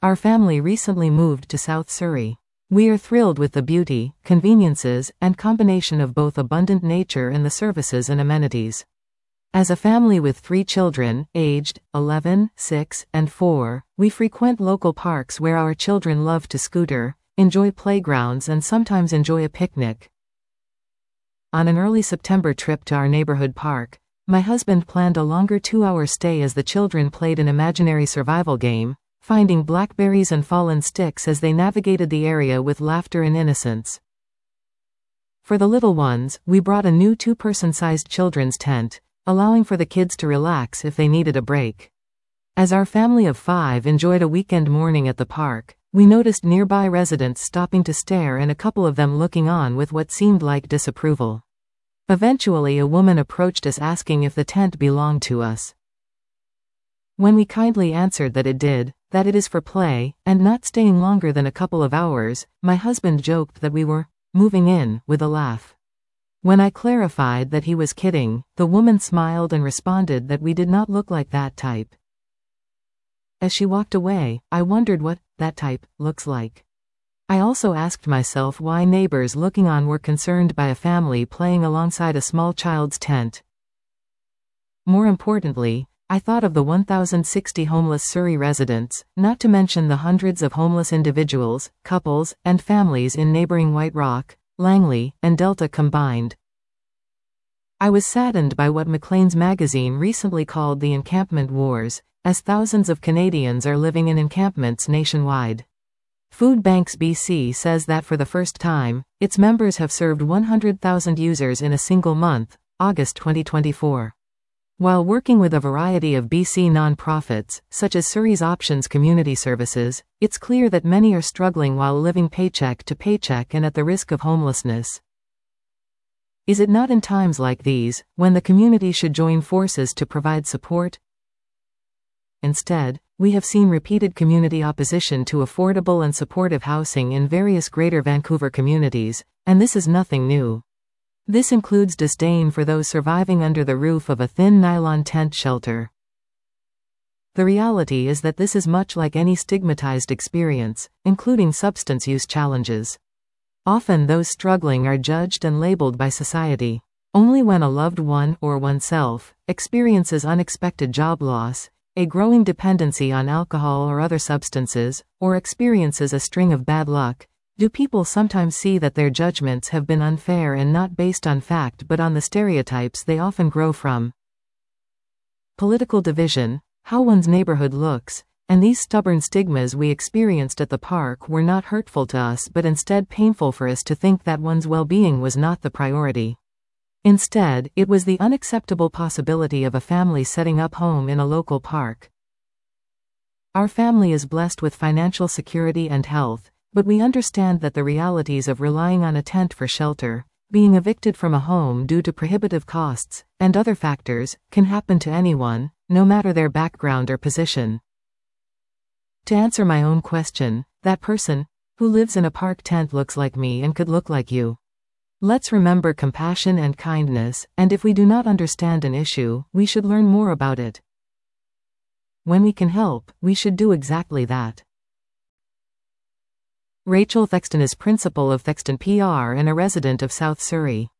Our family recently moved to South Surrey. We are thrilled with the beauty, conveniences, and combination of both abundant nature and the services and amenities. As a family with 3 children, aged 11, 6, and 4, we frequent local parks where our children love to scooter, enjoy playgrounds, and sometimes enjoy a picnic. On an early September trip to our neighborhood park, my husband planned a longer 2-hour stay as the children played an imaginary survival game, finding blackberries and fallen sticks as they navigated the area with laughter and innocence. For the little ones, we brought a new 2-person-sized children's tent, allowing for the kids to relax if they needed a break. As our family of 5 enjoyed a weekend morning at the park, we noticed nearby residents stopping to stare and a couple of them looking on with what seemed like disapproval. Eventually, a woman approached us asking if the tent belonged to us. When we kindly answered that it did, that it is for play, and not staying longer than a couple of hours, my husband joked that we were moving in, with a laugh. When I clarified that he was kidding, the woman smiled and responded that we did not look like that type. As she walked away, I wondered what that type looks like. I also asked myself why neighbors looking on were concerned by a family playing alongside a small child's tent. More importantly, I thought of the 1,060 homeless Surrey residents, not to mention the hundreds of homeless individuals, couples, and families in neighboring White Rock, Langley, and Delta combined. I was saddened by what Maclean's magazine recently called the encampment wars, as thousands of Canadians are living in encampments nationwide. Food Banks BC says that for the first time, its members have served 100,000 users in a single month, August 2024. While working with a variety of BC non-profits, such as Surrey's Options Community Services, it's clear that many are struggling while living paycheck to paycheck and at the risk of homelessness. Is it not in times like these, when the community should join forces to provide support? Instead, we have seen repeated community opposition to affordable and supportive housing in various Greater Vancouver communities, and this is nothing new. This includes disdain for those surviving under the roof of a thin nylon tent shelter. The reality is that this is much like any stigmatized experience, including substance use challenges. Often those struggling are judged and labeled by society. Only when a loved one, or oneself, experiences unexpected job loss, a growing dependency on alcohol or other substances, or experiences a string of bad luck, do people sometimes see that their judgments have been unfair and not based on fact but on the stereotypes they often grow from. Political division, how one's neighborhood looks, and these stubborn stigmas we experienced at the park were not hurtful to us but instead painful for us to think that one's well-being was not the priority. Instead, it was the unacceptable possibility of a family setting up home in a local park. Our family is blessed with financial security and health, but we understand that the realities of relying on a tent for shelter, being evicted from a home due to prohibitive costs, and other factors, can happen to anyone, no matter their background or position. To answer my own question, that person who lives in a park tent looks like me and could look like you. Let's remember compassion and kindness, and if we do not understand an issue, we should learn more about it. When we can help, we should do exactly that. Rachel Thexton is principal of Thexton PR and a resident of South Surrey.